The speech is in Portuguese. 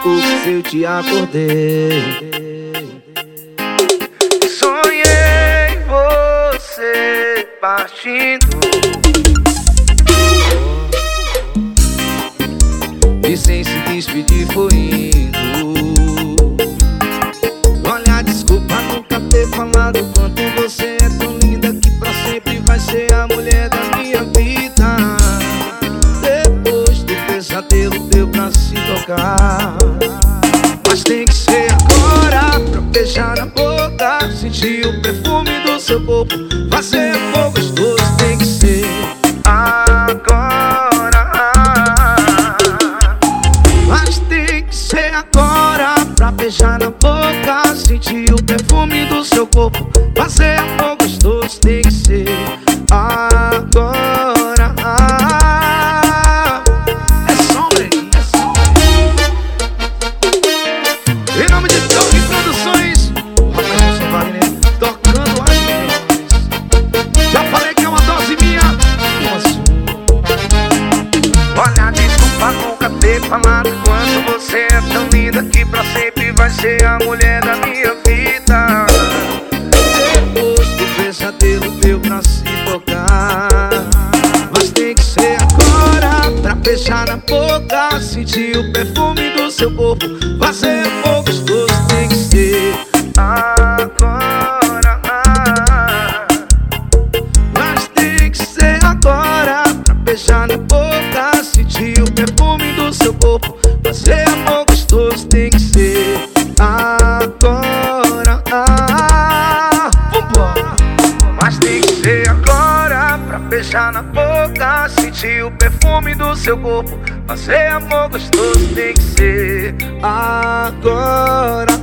desculpe se eu te acordei. Sonhei você partindo e sem se despedir foi indo. Olha, desculpa nunca ter falado quanto você é tão linda, que pra sempre vai ser a mulher da minha vida. Depois do pesadelo deu pra se tocar, mas tem que ser agora pra beijar na boca, sentir o perfume do seu corpo, fazer amor gostoso. Tem que ser agora, mas tem que ser agora pra beijar na boca, sentir o perfume do seu corpo, fazer amor gostoso. Tem que ser agora. É sombra, é sombra. Em nome de Torre Produções, rapaz, eu sou Wagner, tocando as melhores. Já falei que é uma dose minha. olha, desculpa nunca ter falado quanto você é tão linda, que pra sempre vai ser a mulher da minha vida. Depois do pesadelo deu pra se tocar, mas tem que ser agora pra beijar na boca, sentir o perfume do seu corpo, fazer amor gostoso. Tem que ser Agora, mas tem que ser agora pra beijar na boca, sentir o perfume do seu corpo, fazer amor gostoso. Tem que ser agora. Vambora. mas tem que ser agora pra beijar na boca, sentir o perfume do seu corpo, fazer amor gostoso. Tem que ser Agora.